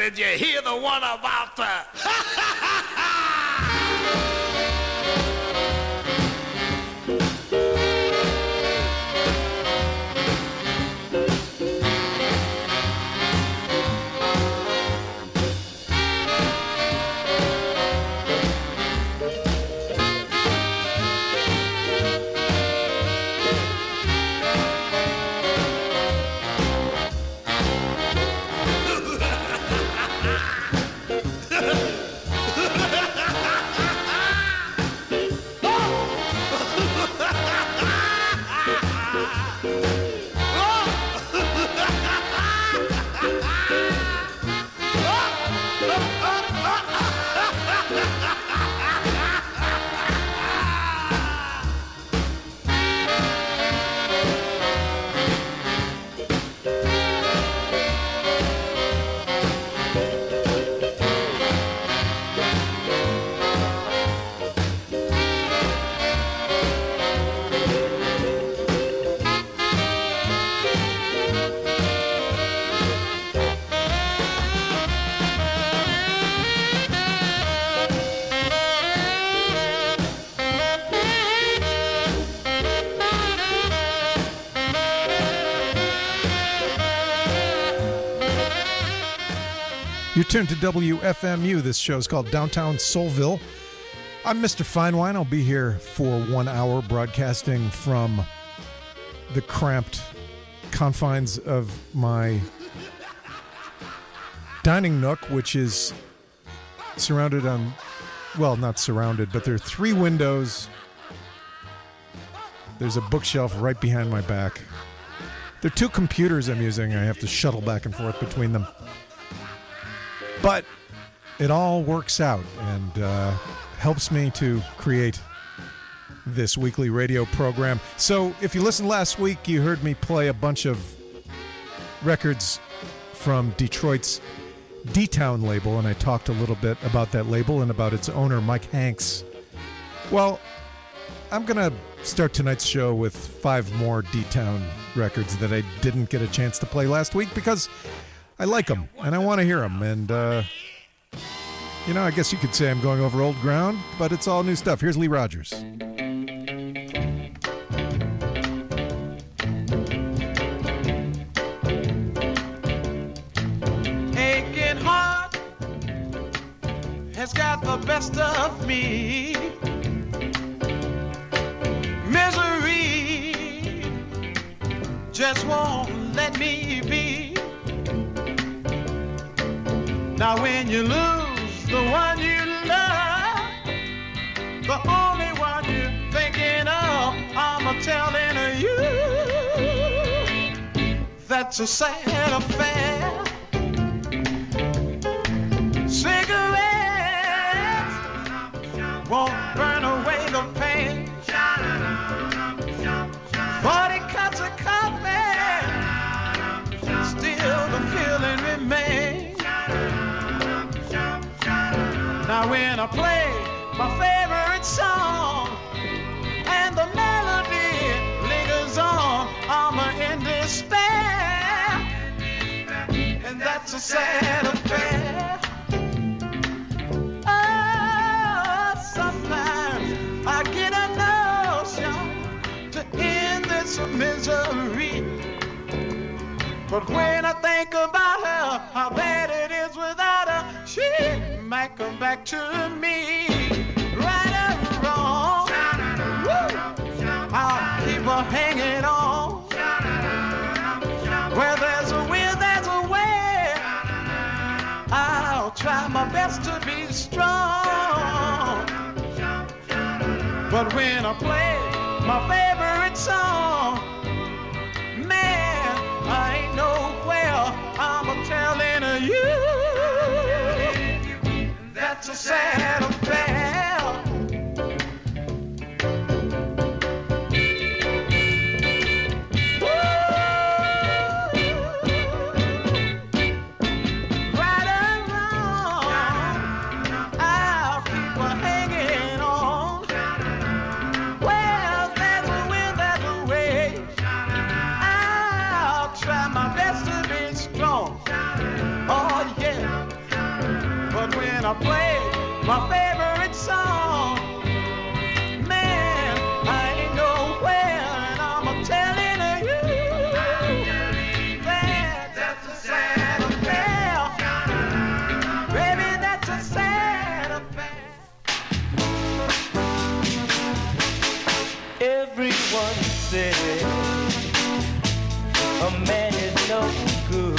Did you hear the one about the... You're tuned to WFMU. This show is called Downtown Soulville. I'm Mr. Finewine. I'll be here for 1 hour broadcasting from the cramped confines of my dining nook, which is surrounded on, well, not surrounded, but there are 3 windows. There's a bookshelf right behind my back. There are 2 computers I'm using. I have to shuttle back and forth between them. But it all works out and helps me to create this weekly radio program. So if you listened last week, you heard me play a bunch of records from Detroit's D-Town label, and I talked a little bit about that label and about its owner, Mike Hanks. Well, I'm going to start tonight's show with 5 more D-Town records that I didn't get a chance to play last week because I like them, and I want to hear them, and, you know, I guess you could say I'm going over old ground, but it's all new stuff. Here's Lee Rogers. Aching heart has got the best of me. Misery just won't let me be. Now when you lose the one you love, the only one you're thinking of, I'm telling you, that's a sad affair. Cigarettes won't burn away the pain. 40 cups of coffee, still the feeling remains. Now when I play my favorite song and the melody lingers on, I'm in despair, and that's a sad affair. Oh, sometimes I get a notion to end this misery, but when I think about her, how bad it is without her, she might come back to me. Right or wrong, I'll keep her hanging on. Where there's a will, there's a way. I'll try my best to be strong, but when I play my favorite song, man, I ain't nowhere. I'm telling you, that's a sad affair. Right or wrong, I'll keep on hanging on. Well, there's a will, there's a way. I'll try my best to be strong. Oh yeah. I play my favorite song. Man, I ain't nowhere, and I'm telling you that's a sad affair. Baby, that's a sad affair. Everyone says a man is no good,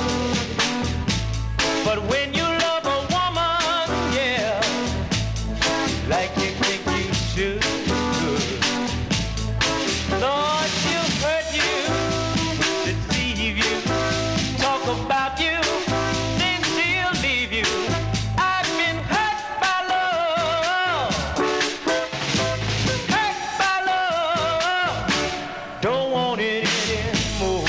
but when you love a woman, yeah, like you think you should, Lord, she'll hurt you, deceive you, talk about you, then she'll leave you. I've been hurt by love, don't want it anymore.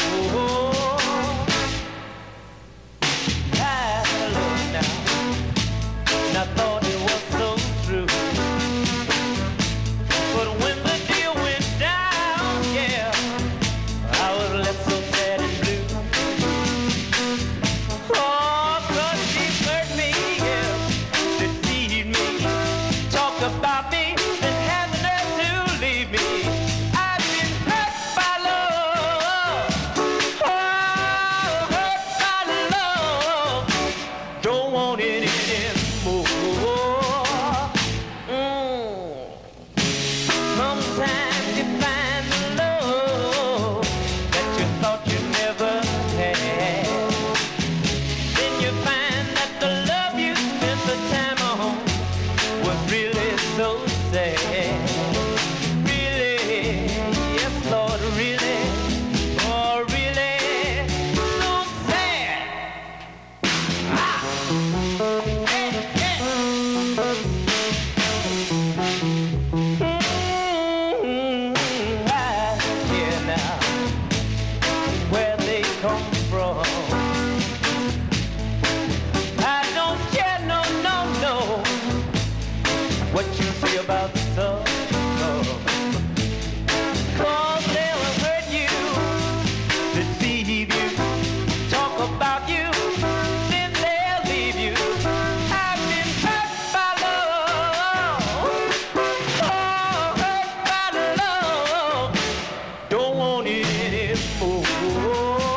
I love now, and I thought it was so true. But when the deal went down, yeah, I was left so sad and blue. Oh, 'cause she hurt me, yeah, deceived me, talked about me, and had the nerve to leave me. I've been hurt by love, oh, hurt by love, don't want it anymore. Sometimes you find the love that you thought you never had. Then you find that the love you spent the time on was really so sad. Really, yes, Lord, really, oh, really, so sad. Hey, hey. I hear now where they come from. I don't care, no, no, no, what you say about the sun. 'Cause they'll hurt you, deceive you, talk about you, then they'll leave you. I've been hurt by love, oh, hurt by love, don't want it anymore.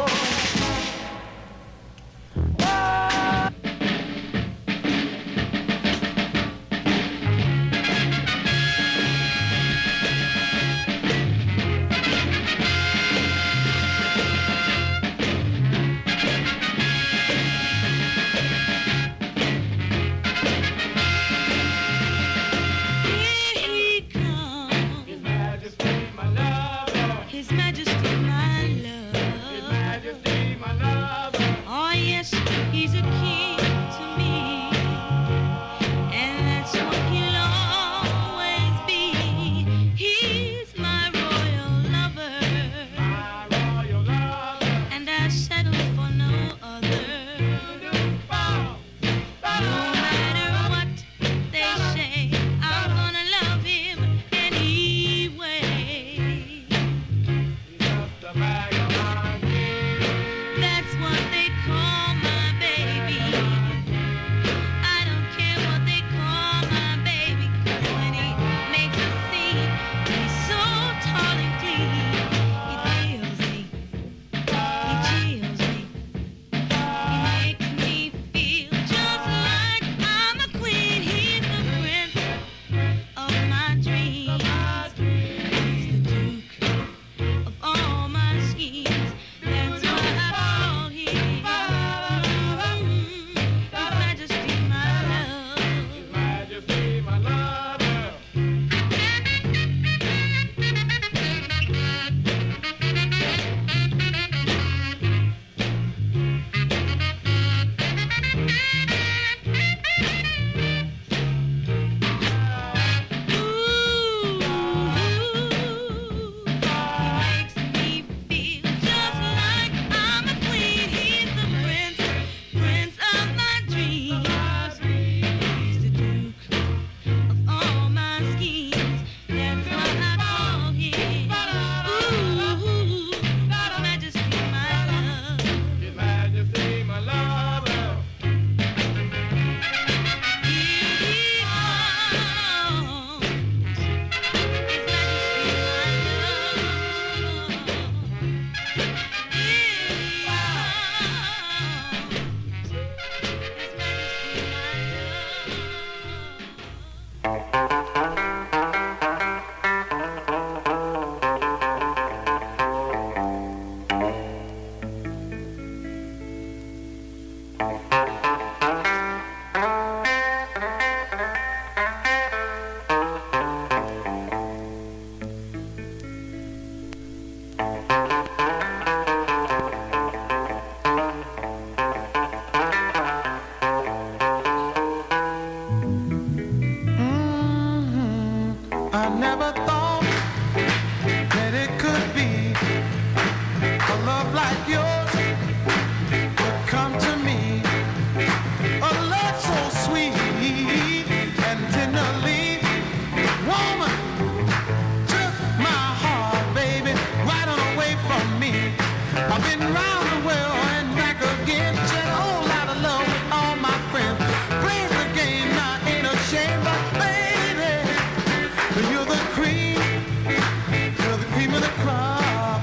I never thought that it could be a love like yours would come to me. A love so sweet and tenderly, woman, took my heart, baby, right on away from me. I've been round the world and back again, shared a whole lot of love with all my friends. Played the game, I ain't ashamed, but baby, you're the cream of the crop.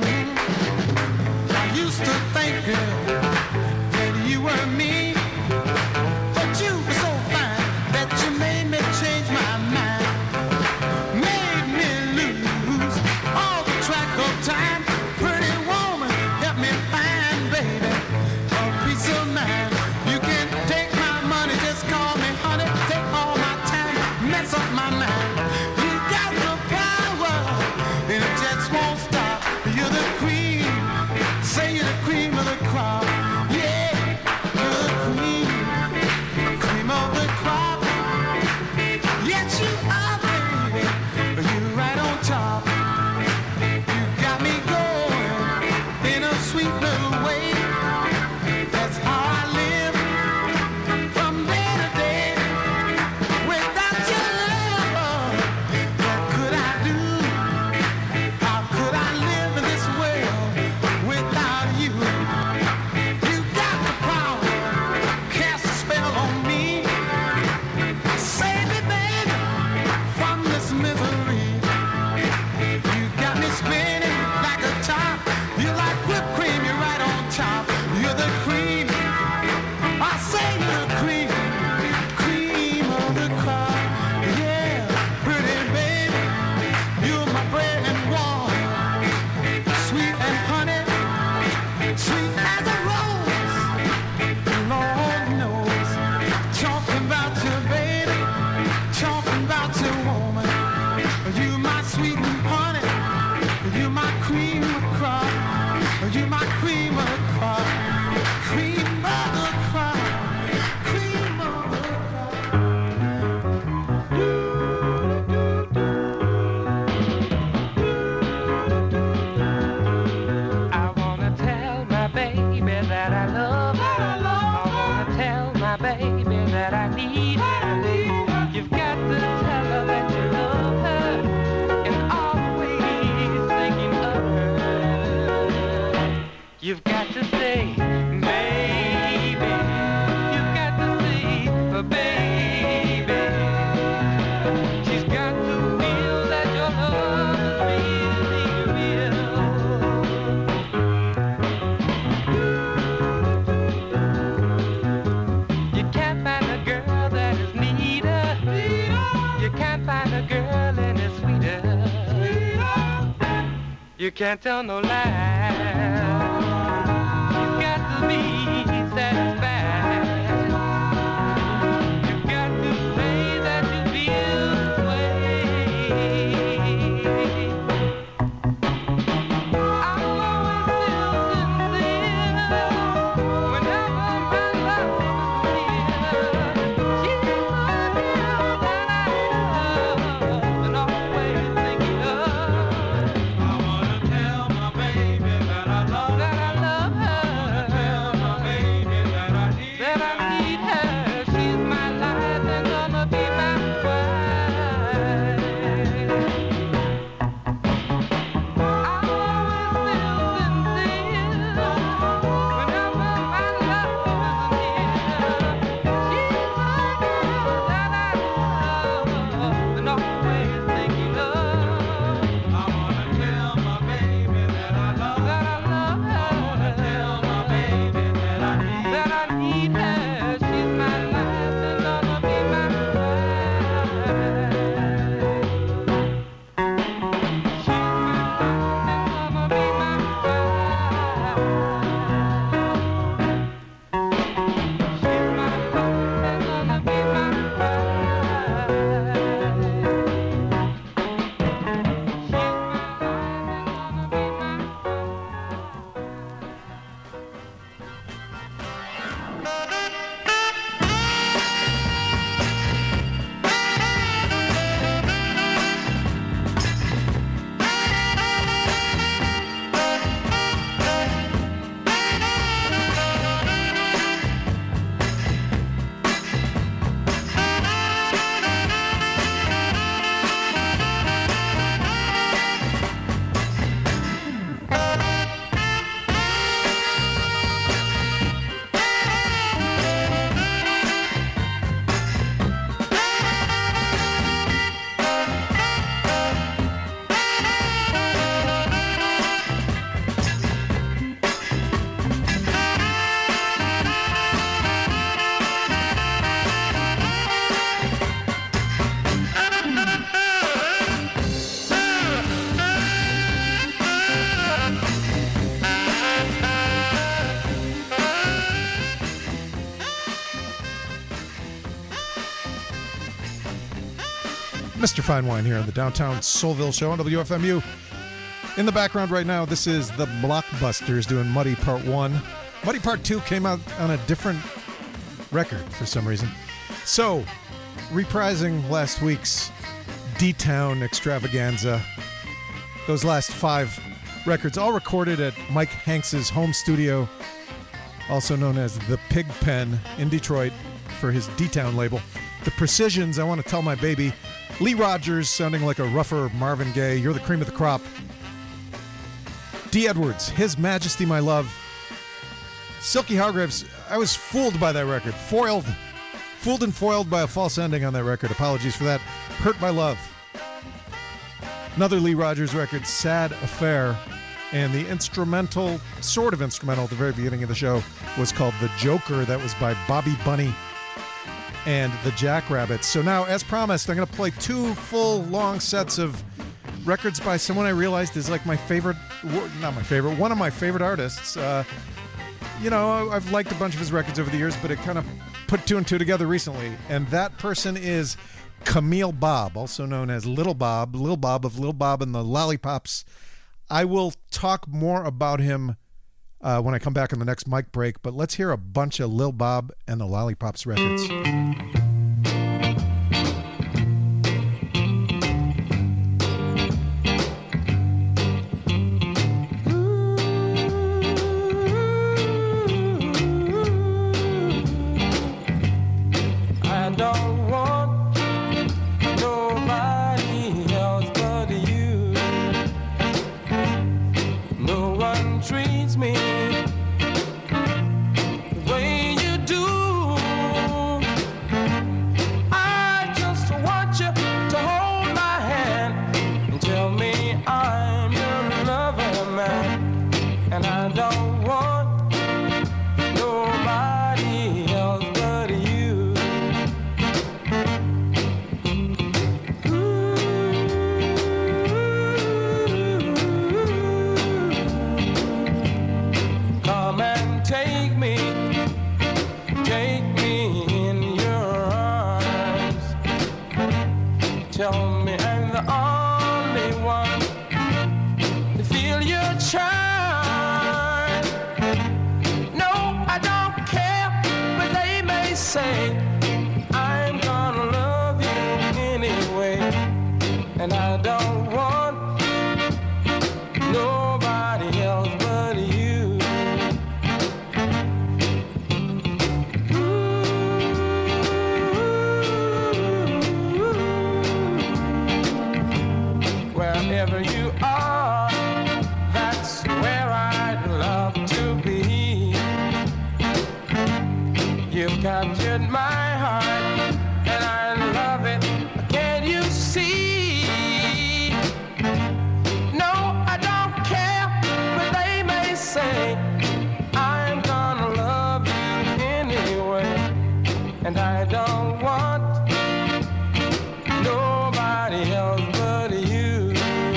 I used to think, girl, that you were me, but you were so fine that you made me change my mind, made me lose all the track of time. Pretty woman, help me find, baby, a peace of mind. You can take my money, just call me honey, take all my time, mess up my mind. You got the power, and it just won't stop. You're the cream, say you're the cream of the crop. Yeah, you're the cream of the crop. Yes, you are, baby, you're right on top. You got me going in a sweet little way. That's how I live from day to day. Without your love, what could I do? How could I live in this world without you? You got the power, cast a spell on me. Save me, baby, from this misery. You got me spinning like a top. You're like whipped cream, you're right on top. You're the cream. I say you're the cream of the crop. Yeah, pretty baby, you're my bread and water, sweet and honey, sweet as a rose. Lord knows, talking about you, baby, talking about you, woman. You my sweet and honey, you my cream of crop, you my cream of the crop, cream of the crop, cream of the I wanna tell my baby that I love her. I wanna tell my baby that I need her. You've got to tell her that you love her and always thinking of her. You've got to say, baby. You've got to say, baby. She's got to feel that your love is really real. You can't find a girl that is neater. You can't find a girl any sweeter. You can't tell no lie. You've got to be satisfied. You've got to say that you feel this way. I'll always feel sincere whenever my love is near. She's the girl that I love and always thinking of. I wanna tell my baby Mr. Fine Wine here on the Downtown Soulville Show on WFMU. In the background right now, this is the Blockbusters doing Muddy Part 1. Muddy Part 2 came out on a different record for some reason. So, reprising last week's D-Town extravaganza, those last 5 records, all recorded at Mike Hanks's home studio, also known as the Pig Pen in Detroit for his D-Town label. The Precisions, I Want to Tell My Baby. Lee Rogers sounding like a rougher Marvin Gaye, You're the Cream of the Crop. Dee Edwards, His Majesty My Love. Silky Hargraves, I was fooled by that record. Fooled and foiled by a false ending on that record. Apologies for that. Hurt by Love. Another Lee Rogers record, Sad Affair. And the instrumental, sort of instrumental at the very beginning of the show, was called The Joker. That was by Bobby Bunny and the Jackrabbits. So now, as promised, I'm going to play 2 full, long sets of records by someone I realized is like my favorite, not my favorite, one of my favorite artists. You know, I've liked a bunch of his records over the years, but it kind of put 2 and 2 together recently. And that person is Camille Bob, also known as Little Bob of Little Bob and the Lollipops. I will talk more about him when I come back on the next mic break, but let's hear a bunch of Lil Bob and the Lollipops records. I don't want nobody else but you. No one treats me the way you do. I just want you to hold my hand and tell me I'm your lover, man. And I don't want nobody else but you. Come and take me in your arms. Tell me I'm the only one to feel your charm. No, I don't care what they may say. I'm gonna love you anyway. And I don't want nobody else but you. Wherever you are, that's where I'd love to be. You've captured my heart, and I love it. Can't you see? No, I don't care what they may say. I'm gonna love you anyway, and I don't want nobody else but you.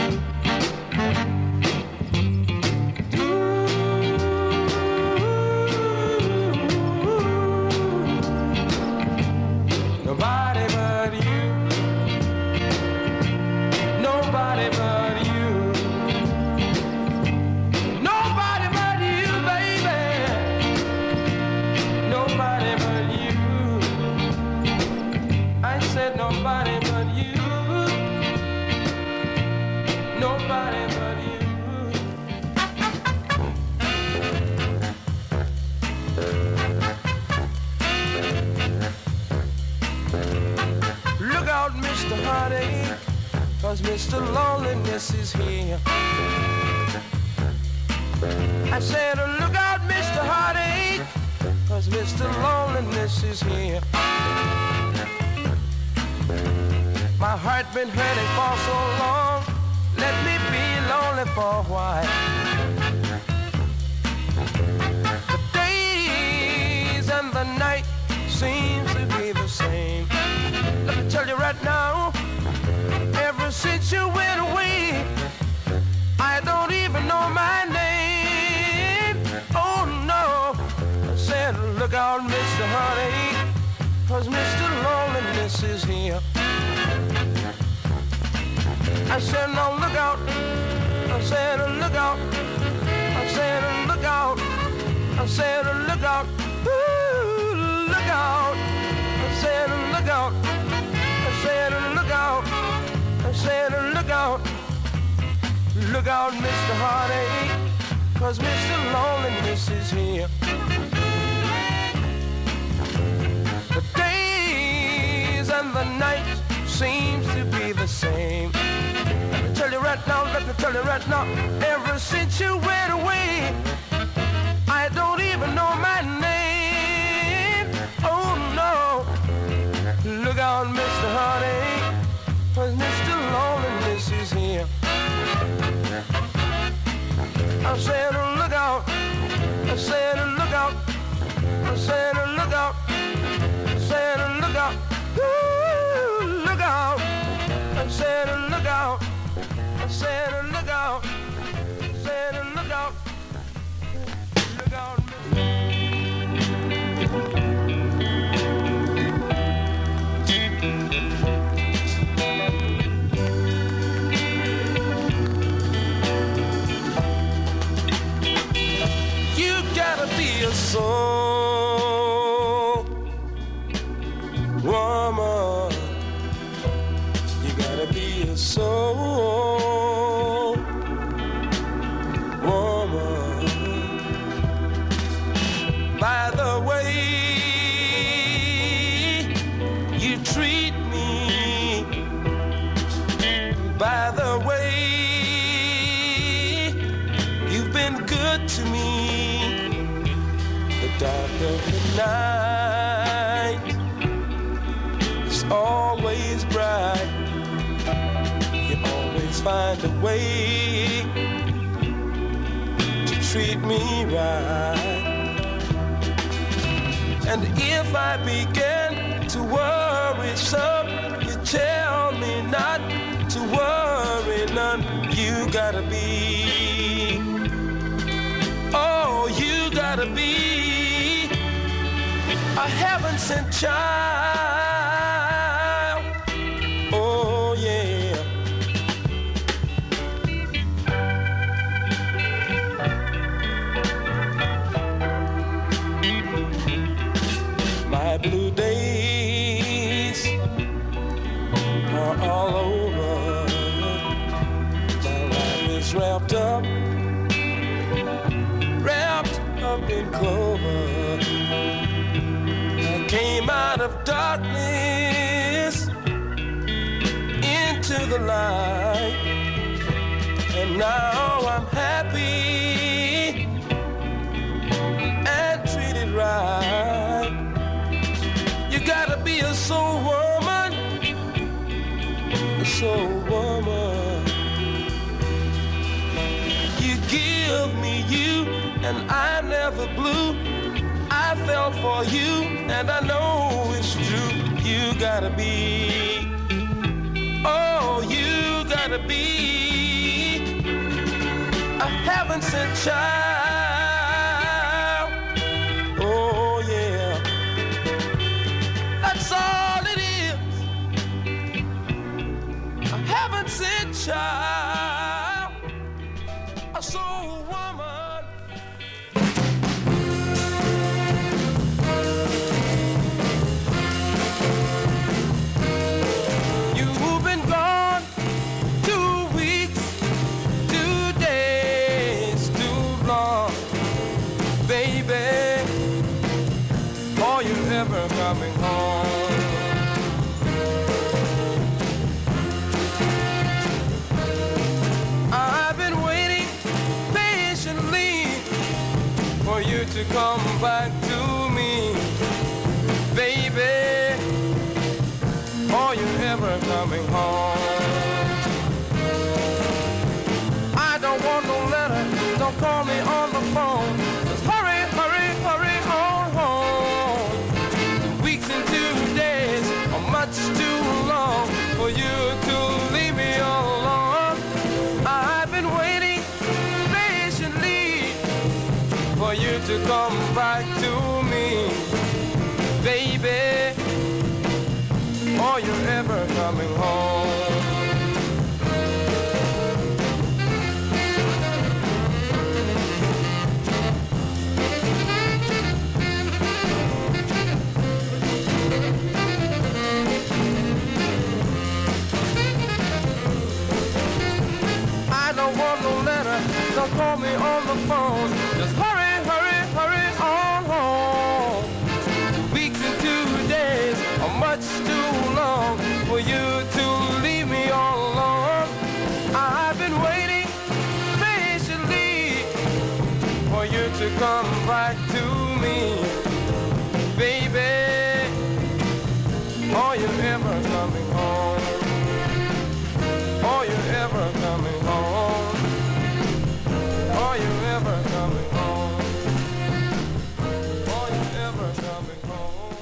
Nobody but you. Nobody but you. Nobody but you, baby. Nobody but you. I said nobody but you. Nobody but you. Look out, Mr. Heartache, 'cause Mr. Loneliness is here. I said, look out, Mr. Heartache, 'cause Mr. Loneliness is here. My heart been hurting for so long, let me be lonely for a while. The days and the night seems to be the same. Let me tell you right now, ever since you went away, I don't even know my name. Oh no, I said look out, Mr. Heartache, 'cause Mr. Loneliness is here. I said, no, look out. I said, look out. I said, look out. I said, look out. Ooh, look out. I said, look out. I said, look out. I said, look out. Look out, Mr. Heartache, 'cause Mr. Loneliness is here. The days and the nights seems to be the same. Let me tell you right now, let me tell you right now, ever since you went away, I don't even know my name. Oh no, look out, Mr. Heartache, 'cause Mr. Loneliness is here. I said, look out. I said, look out. I said, look out. I said, look out. Ooh, look out. I said, look out. I said, look out. I said, look out. Look out. Soul woman, you gotta be a soul woman. By the way you treat me, by the way you've been good to me, dark of the night is always bright. You always find a way to treat me right. And if I begin to worry some, you tell me not to worry none. You gotta be, oh, you gotta be a heaven-sent child. Oh, yeah. My blue days are all over. My life is wrapped up in clover. Came out of darkness into the light, and now I'm happy and treated right. You gotta be a soul woman, a soul woman. You give me you, and I'm never blue. I fell for you, and I know it's true. You gotta be, oh, you gotta be a heaven-sent child. Oh, yeah. That's all it is. A heaven-sent child, a soul woman. Coming home. I've been waiting patiently for you to come back to me, baby. Are you ever coming home? I don't want no letter, don't call me on the phone. Just hurry, hurry, hurry on home. Much too long for you to leave me alone. I've been waiting patiently for you to come back to me, baby. Are you ever coming home? or call me on the phone. Just hurry, hurry, hurry on home. 2 weeks and 2 days are much too long for you to leave me all alone. I've been waiting patiently for you to come back to me, baby. Are you ever coming home? Are you ever coming home? Are you ever coming home? Are you ever coming home?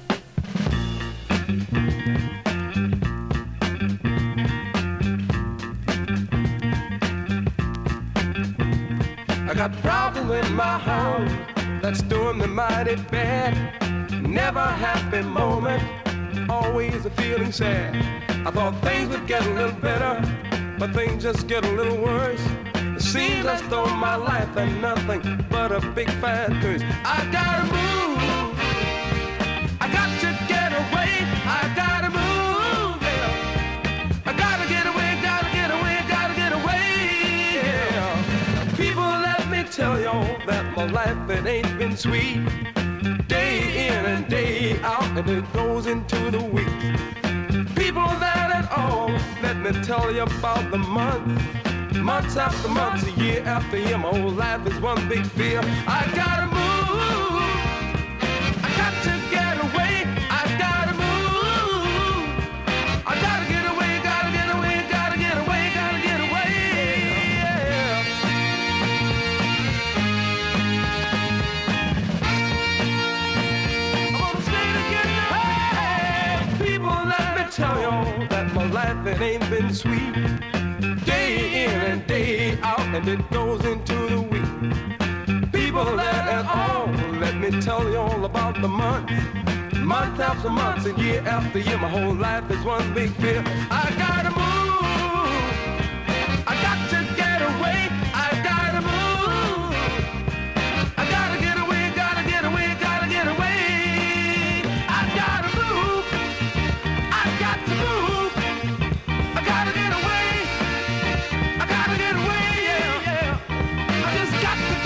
I got problems in my house that's doing me mighty bad. Never a happy moment, always a feeling sad. I thought things would get a little better, but things just get a little worse. It seems as though my life ain't nothing but a big fat curse. I gotta move, I got to get away, I gotta move, yeah. I gotta get away, gotta get away, gotta get away, yeah. People, let me tell y'all that my life, it ain't been sweet. Day in and day out, and it goes into the week. People, that at all, let me tell you about the months after months, year after year. My whole life is one big fear. I gotta move, I got to get away, I gotta move, I gotta get away, gotta get away, gotta get away, gotta get away, yeah. I'm gonna say it again now. Hey, people, let me tell you that my life, it ain't been sweet. Day in and day out, and it goes into the week. People, that at all, let me tell you all about the month after month, and year after year. My whole life is one big fear. I gotta move, I got to get away, I gotta move, I gotta get away, gotta get away, gotta get away. I gotta move, I got to move, I gotta get away, I gotta get away, yeah, yeah. I just got to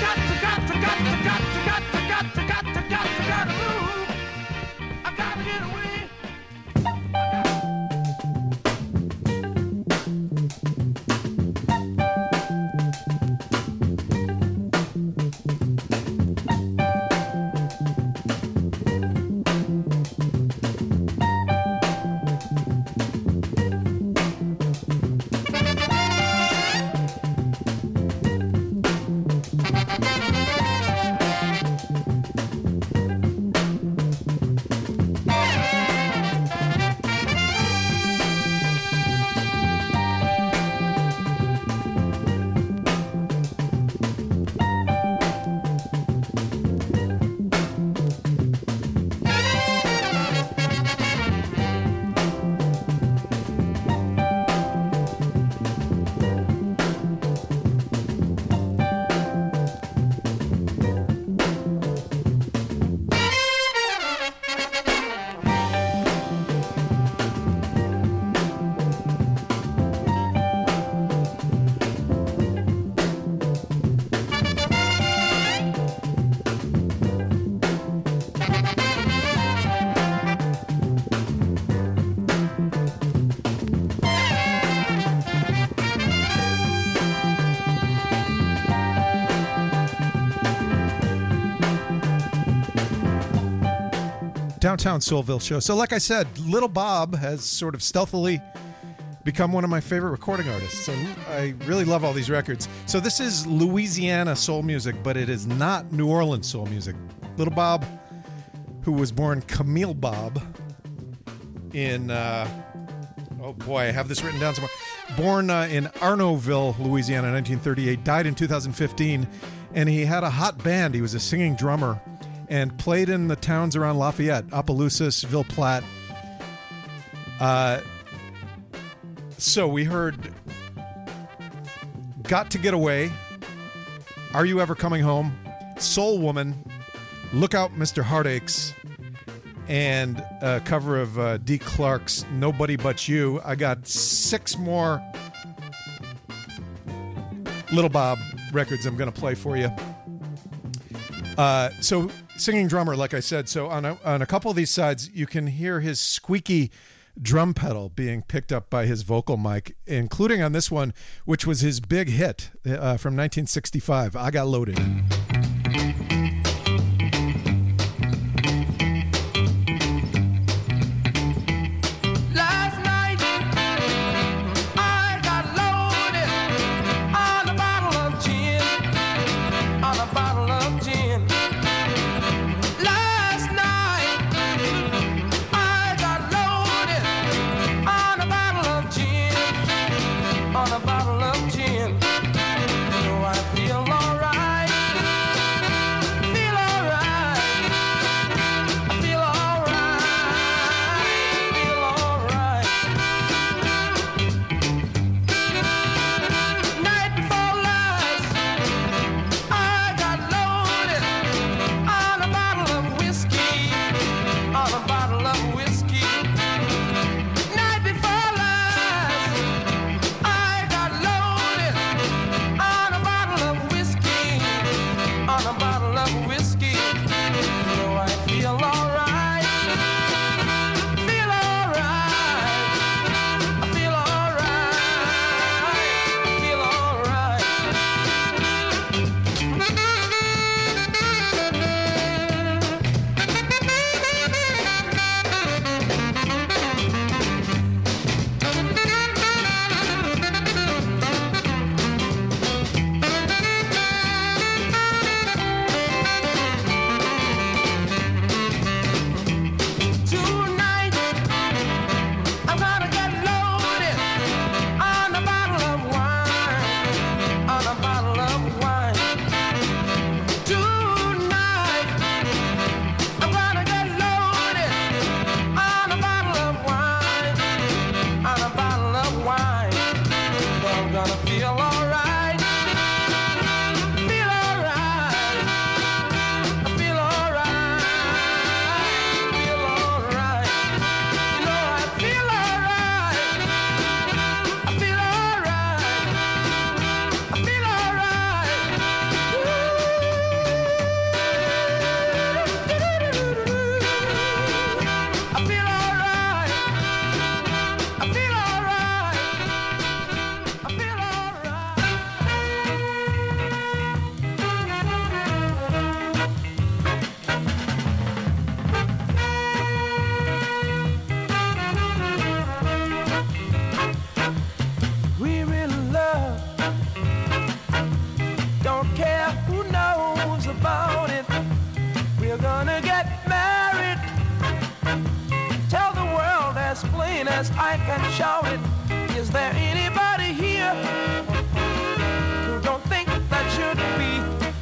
move, I gotta get away. Downtown Soulville show. So like I said, Little Bob has sort of stealthily become one of my favorite recording artists. So I really love all these records. So this is Louisiana soul music, but it is not New Orleans soul music. Little Bob, who was born Camille Bob in, oh boy, I have this written down somewhere. Born in Arnaudville, Louisiana, 1938, died in 2015, and he had a hot band. He was a singing drummer and played in the towns around Lafayette, Opelousas, Ville Platte. So we heard Got to Get Away, Are You Ever Coming Home, Soul Woman, Look Out Mr. Heartaches, and a cover of Dee Clark's Nobody But You. I got 6 more Little Bob records I'm going to play for you. So singing drummer, like I said, so on a couple of these sides, you can hear his squeaky drum pedal being picked up by his vocal mic, including on this one, which was his big hit from 1965, I Got Loaded. I can shout it. Is there anybody here who don't think that should be?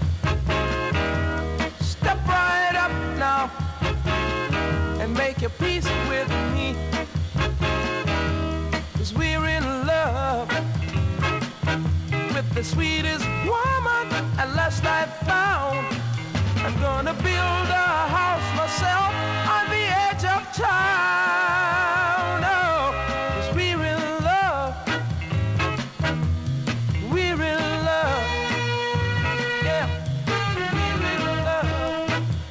Step right up now and make your peace with me. 'Cause we're in love with the sweetest woman at last I've found. I'm gonna build a house myself on the edge of town. Oh, 'cause we're in love. We're in love. Yeah, we're in love.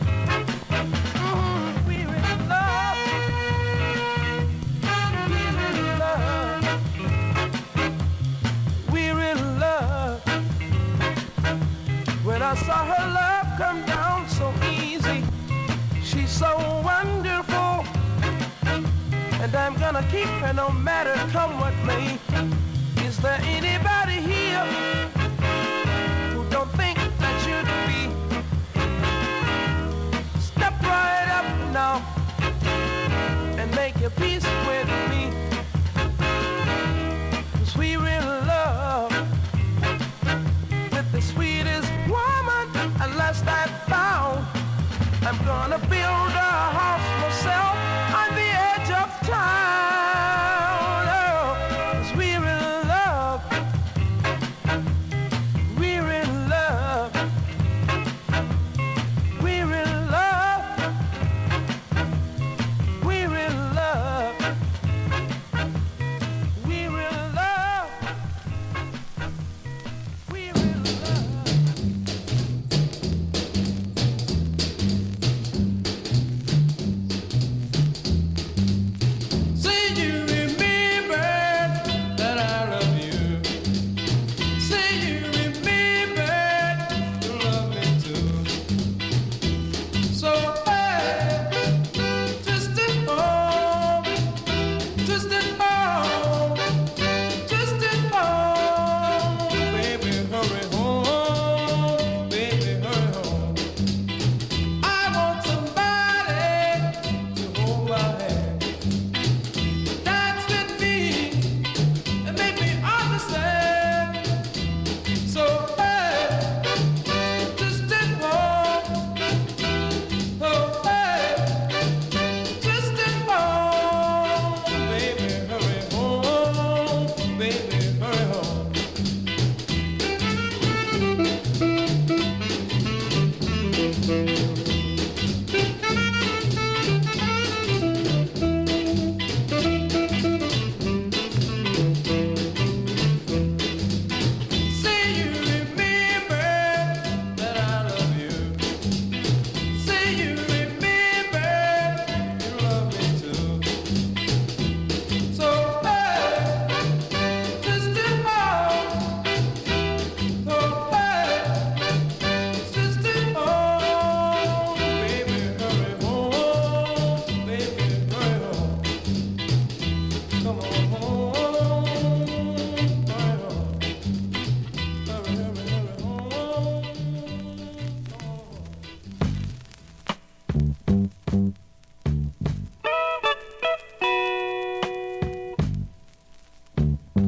We're in love. We're in love. We're in love. When I saw her love come down so easy, she's so wonderful, and I'm gonna keep her no matter come what may. Is there anybody here who don't think that should be? Step right up now and make your peace with me. 'Cause we're in love with the sweetest woman at last I found. I'm gonna build a house myself on the edge of town. Oh, 'cause we're in love. We're in love. We're in love. We're in love. We're in love. We're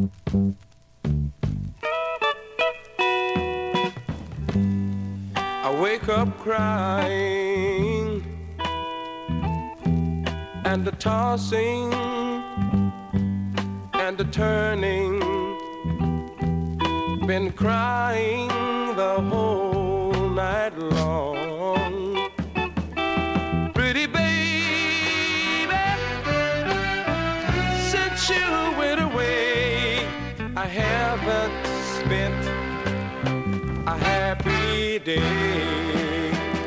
I wake up crying and the tossing and the turning, been crying the whole night long. Pretty baby, since you went away, I haven't spent a happy day.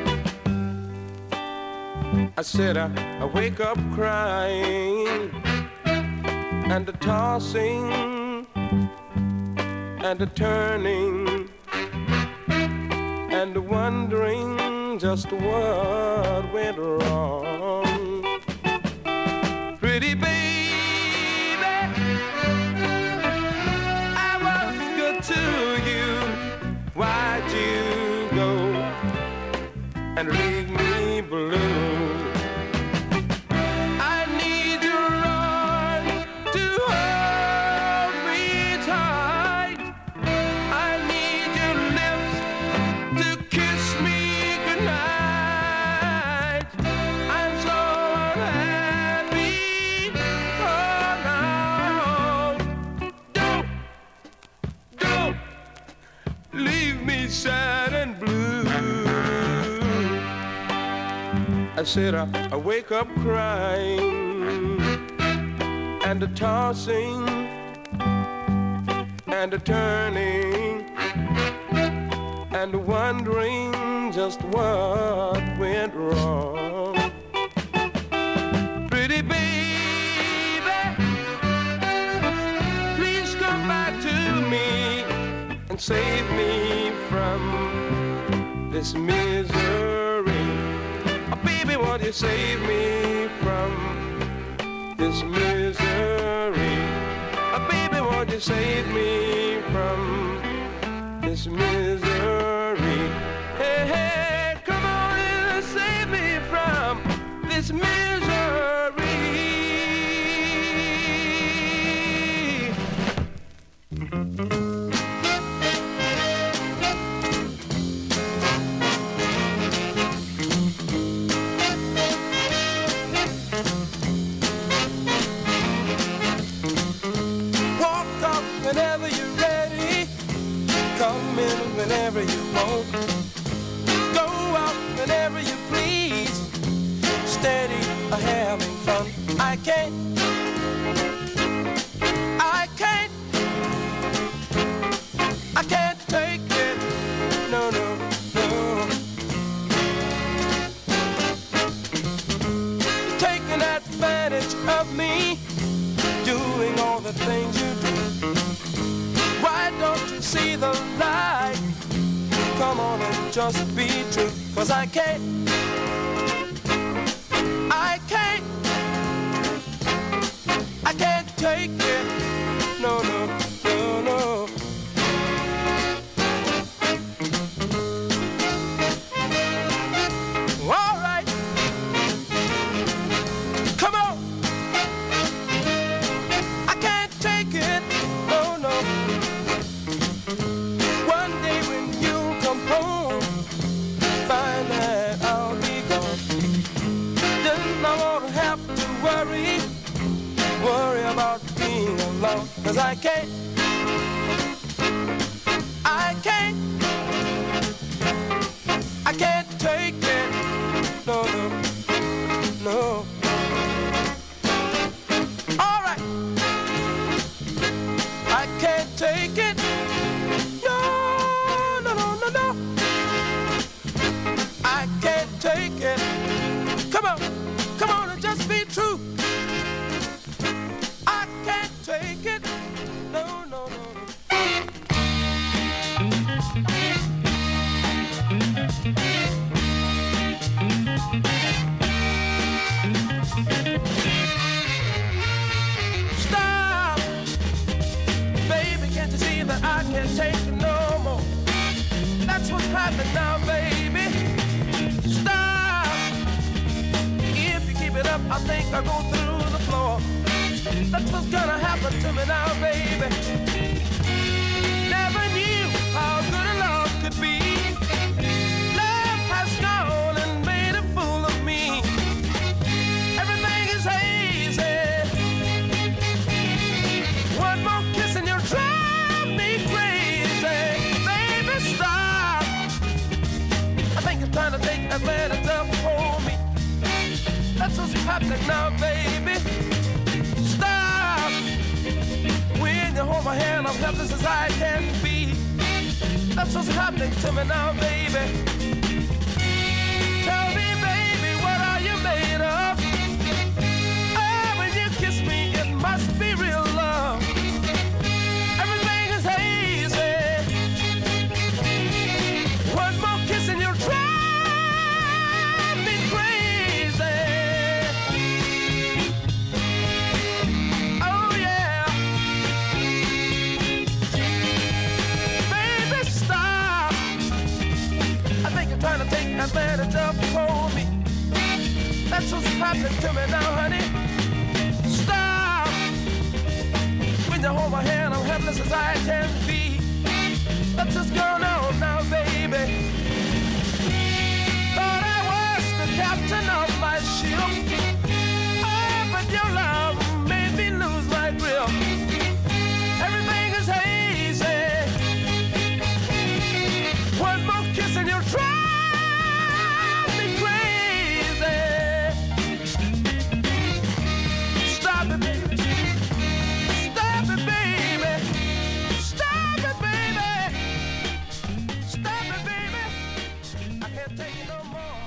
I said I wake up crying and the tossing and the turning and the wondering just what went wrong. Pretty baby, I was good to you. Why'd you go and leave me blue? I need you run to hold me tight. I need your lips to kiss me goodnight. I'm so unhappy, oh no. Don't leave me sad and blue. I said I wake up crying and the tossing and the turning and the wondering just what went wrong. Pretty baby, please come back to me and save me from this misery. Oh, baby, won't you save me from this misery? Oh, baby, won't you save me from this misery? Hey, hey, come on and save me from this misery. Whenever you're ready, come in whenever you want. Go out whenever you please. Steady having fun. I can't take it. No, no, no. You're taking advantage of me, doing all the things you do. Why don't you see the light? Come on and just be true. 'Cause I can't take it. No, no, no, no. All right. Come on. I can't take it. No, no. One day when you come home, find that I'll be gone. Then I won't have to worry about being alone. 'Cause I can't take it. No, no, no. All right. I can't take it. No, no, no, no, no. I can't take it. Come on and just be true. I can't take it. No, no, no, no. Stop, baby, can't you see that I can't take it no more? That's what's happening now, baby. Stop. If you keep it up, I think I'll go through the floor. That's what's gonna happen to me now, baby. Never knew how good a love could be. Love has gone and made a fool of me. Everything is hazy. One more kiss and you'll drive me crazy. Baby, stop. I think you're trying to take advantage of me. That's what's happening now, baby. Stop. When you hold my hand, I'm helpless as I can be. That's what's happening to me now, baby. Tell me, baby, what are you made of? Oh, when you kiss me, it must be real love. Everything is hazy. One more kiss and you'll drive me crazy. Oh yeah. Baby, stop. I think you're trying to take advantage of me. That's what's happening to me now, honey. Stop. When you hold my hand, I'm helpless as I can be. That's what's going on now, baby. Thought I was the captain of my ship. Oh, but your love made me lose my grip. Everything is hazy. One more kiss and you'll drive me crazy. Stop it, baby. Stop it, baby. Stop it, baby. Stop it, baby. I can't take it no more.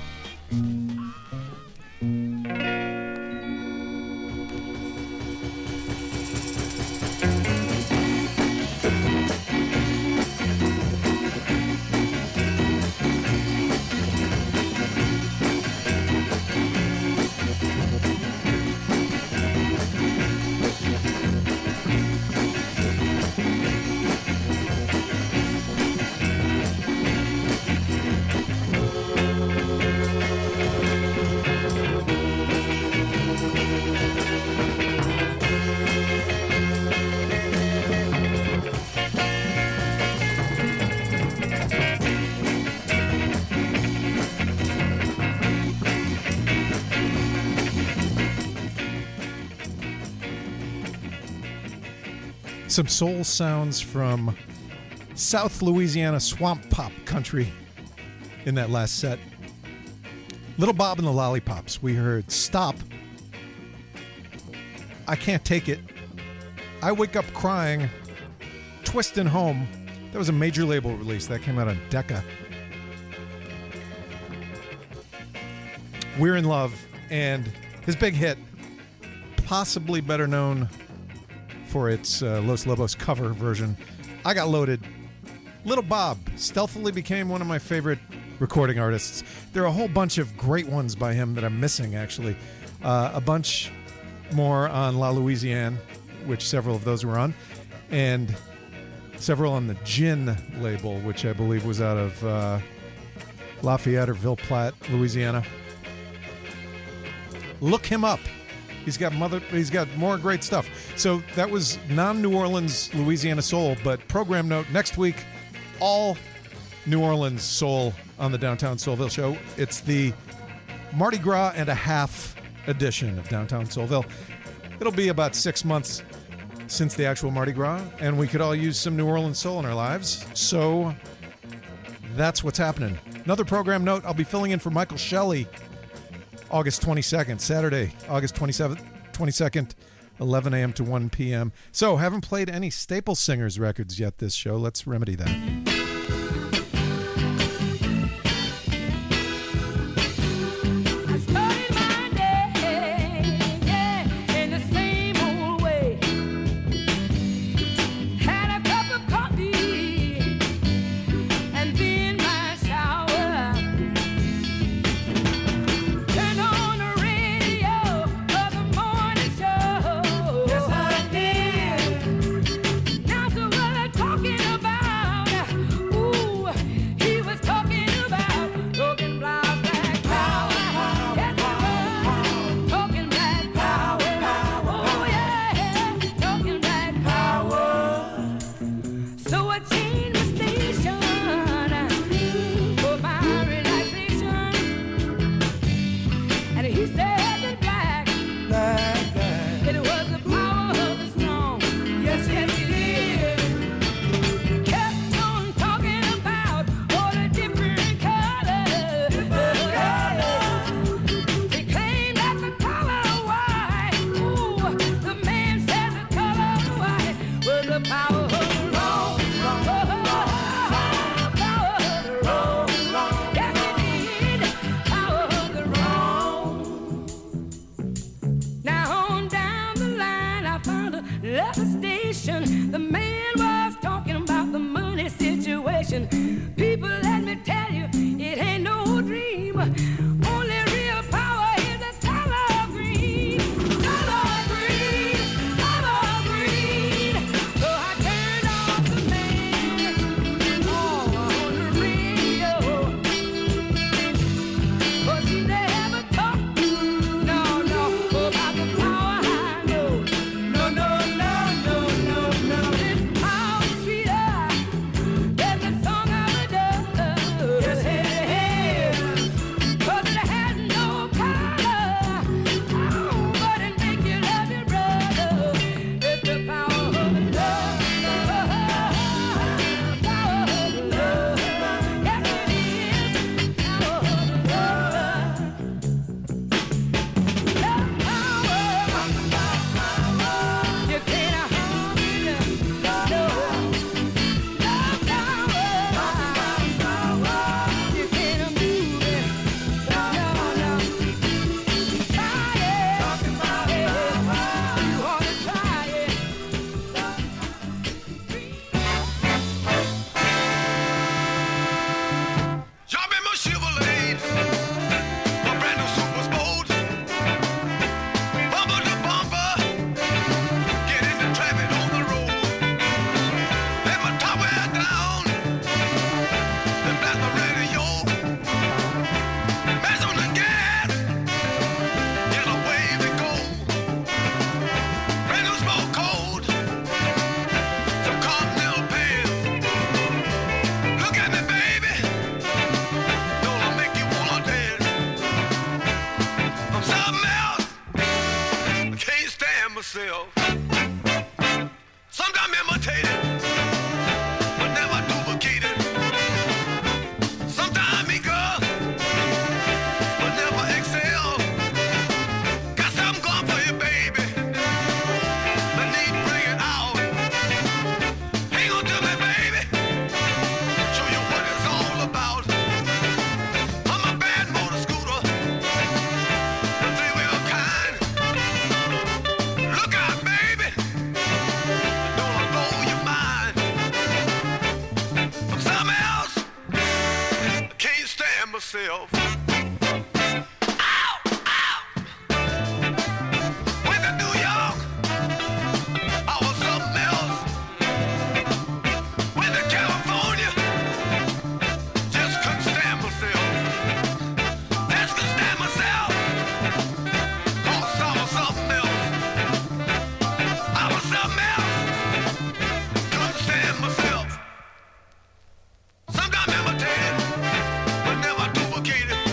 Some soul sounds from South Louisiana swamp pop country in that last set. Little Bob and the Lollipops. We heard Stop. I Can't Take It. I Wake Up Crying. Twistin' Home. That was a major label release. That came out on Decca. We're in Love. And his big hit, possibly better known for its Los Lobos cover version, I Got Loaded. Little Bob stealthily became one of my favorite recording artists. There are a whole bunch of great ones by him that I'm missing, actually. A bunch more on La Louisiane, which several of those were on, and several on the Gin label, which I believe was out of Lafayette or Ville Platte, Louisiana. Look him up. He's got more great stuff. So that was non-New Orleans, Louisiana soul, but program note, next week, all New Orleans soul on the Downtown Soulville show. It's the Mardi Gras and a half edition of Downtown Soulville. It'll be about 6 months since the actual Mardi Gras, and we could all use some New Orleans soul in our lives. So that's what's happening. Another program note, I'll be filling in for Michael Shelley August 22nd, Saturday, August 22nd, 11 a.m. to 1 p.m. So, haven't played any Staple Singers records yet this show. Let's remedy that. Now so what I'm talking about Sometimes imitated, but never duplicated.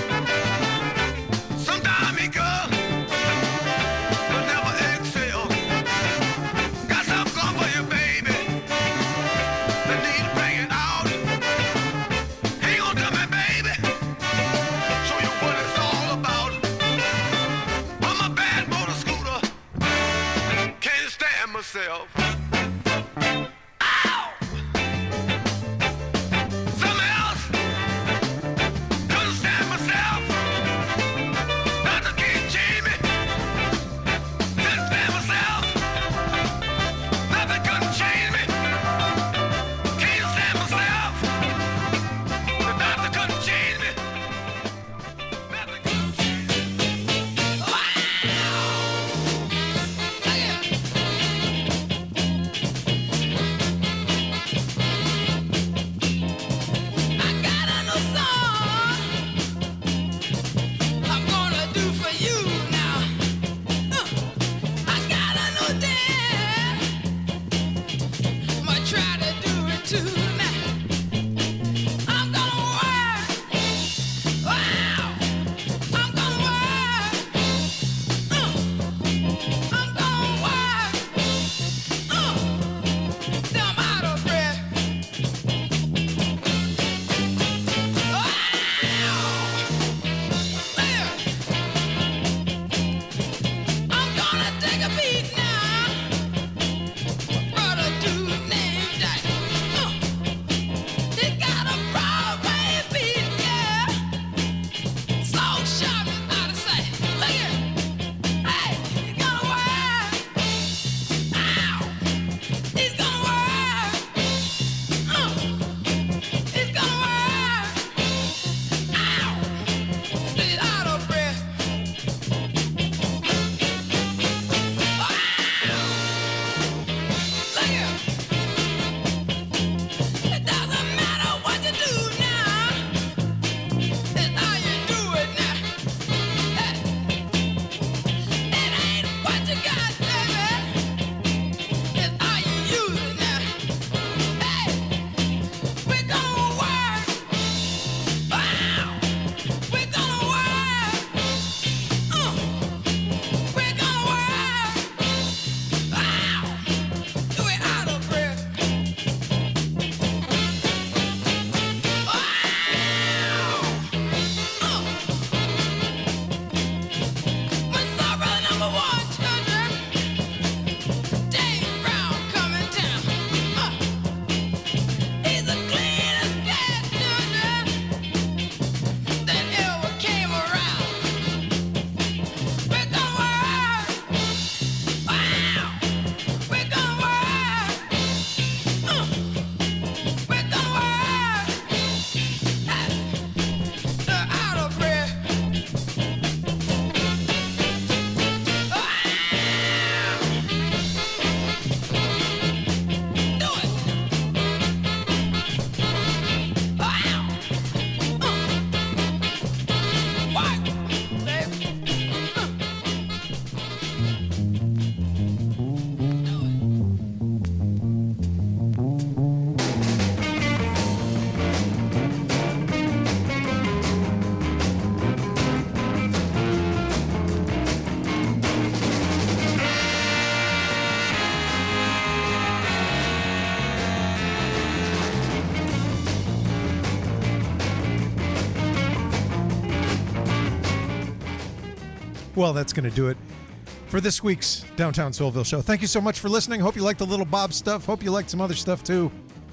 Well, that's going to do it for this week's Downtown Soulville show. Thank you so much for listening. Hope you liked the Little Bob stuff. Hope you liked some other stuff too.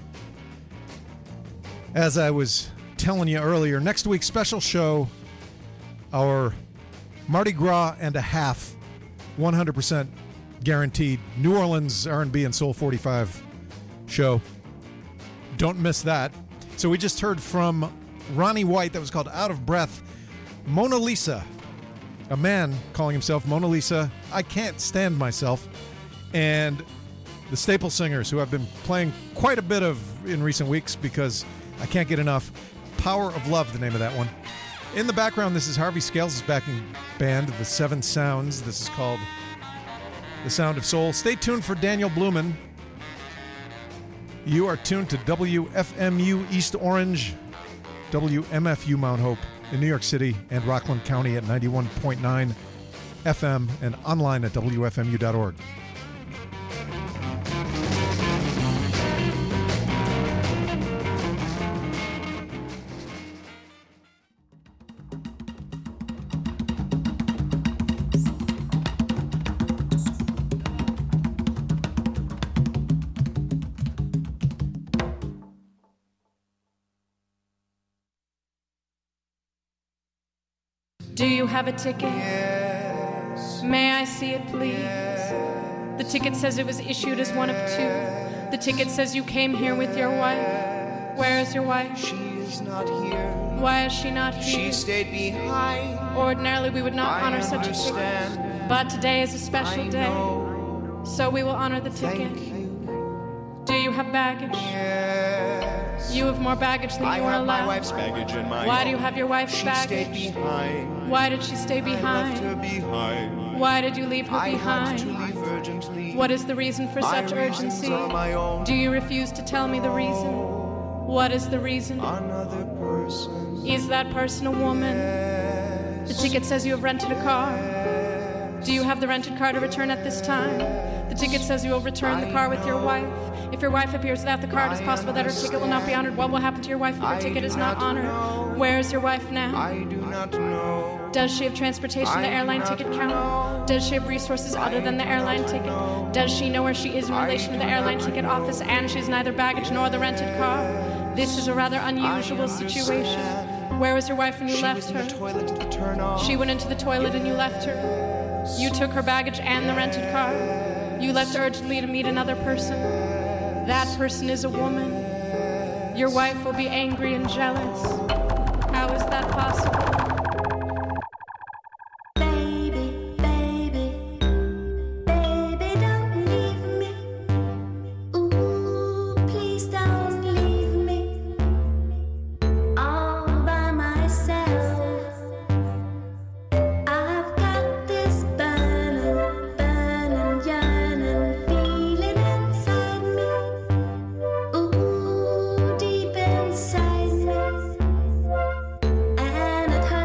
As I was telling you earlier, next week's special show, our Mardi Gras and a half, 100% guaranteed New Orleans R&B and Soul 45 show. Don't miss that. So we just heard from Ronnie White. That was called Out of Breath. Mona Lisa, a man calling himself Mona Lisa, I Can't Stand Myself, and the Staple Singers, who I've been playing quite a bit of in recent weeks because I can't get enough. Power of Love, the name of that one. In the background, this is Harvey Scales' backing band, The Seven Sounds. This is called The Sound of Soul. Stay tuned for Daniel Blumen. You are tuned to WFMU East Orange, WMFU Mount Hope in New York City and Rockland County at 91.9 FM and online at WFMU.org. Do you have a ticket? Yes. May I see it, please? Yes. The ticket says it was issued as one of two. The ticket says you came here with your wife. Where is your wife? She is not here. Why is she not here? She stayed behind. Ordinarily, we would not honor such a understand. ticket. But today is a special I day. know. So we will honor the ticket. Thank you. Do you have baggage? Yes. You have more baggage than I you are have allowed. my wife's baggage in my Why own. do you have your wife's She baggage? stayed behind. Why did she stay I left her behind? behind. Why did you leave her I had to behind? leave urgently. What is the reason for such My reasons urgency? are my own. Do you refuse to tell me the reason? What is the reason? Another person. Is that person a woman? The ticket says you have rented a car. Do you have the rented car to return at this time? The ticket says you will return the car with your wife. If your wife appears without the car, it is possible that her ticket will not be honored. What will happen to your wife if her ticket is not honored? Where is your wife now? I do not know. Does she have transportation to the airline ticket counter? Does she have resources other than the airline ticket? Does she know where she is in relation to the airline ticket office and she has neither baggage nor the rented car? This is a rather unusual situation. Where was your wife when you She left was in the her? toilet at the turn off. She went into the toilet and you left her. You took her baggage and the rented car. You left urgently to meet another person. That person is a woman. Your wife will be angry and jealous. How is that possible? Baby, baby, baby, don't leave me. Ooh, please don't leave me all by myself. I've got this burning, burning, yearning feeling inside me. Ooh, deep inside me, and it hurts.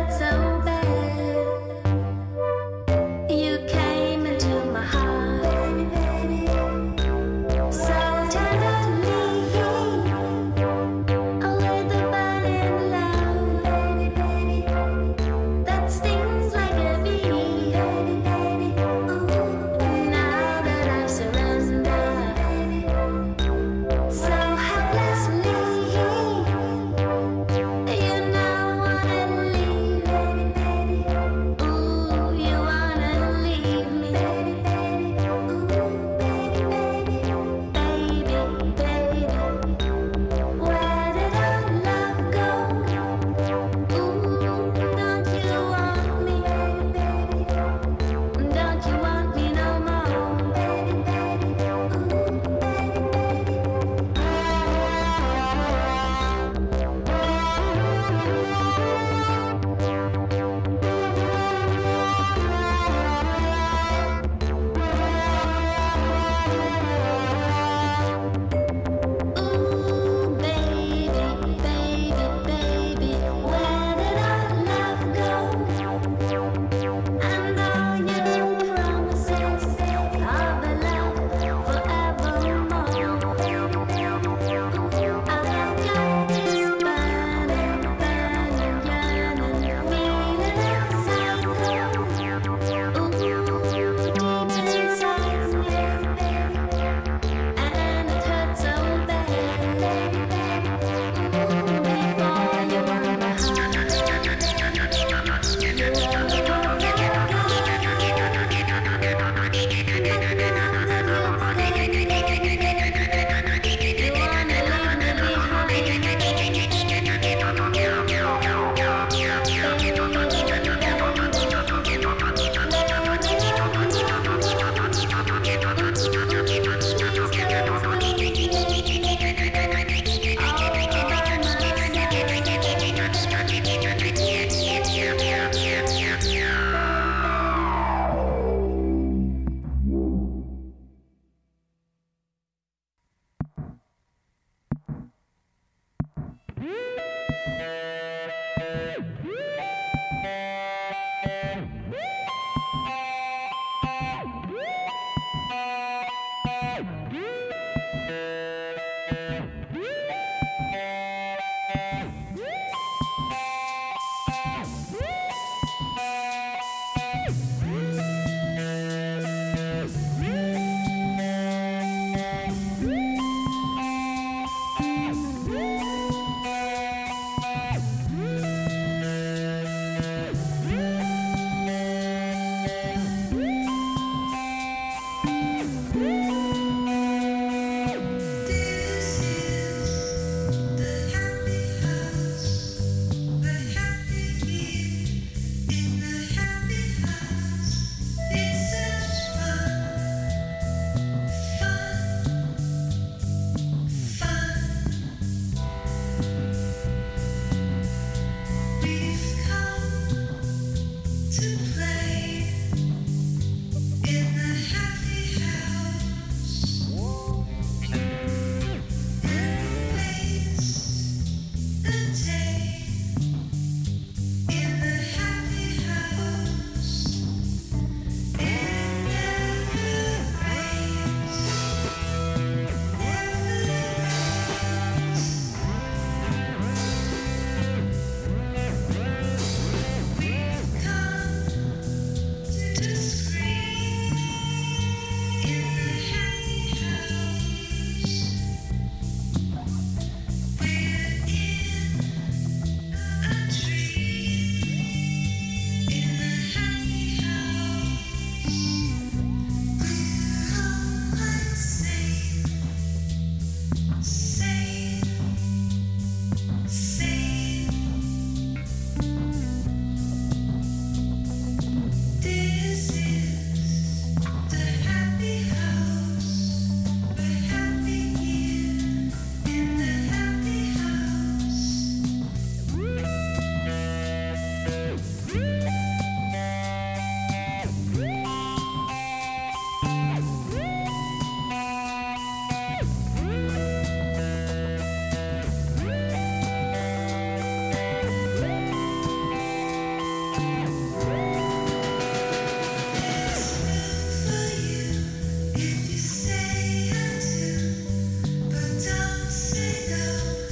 If you say I do, but don't say no.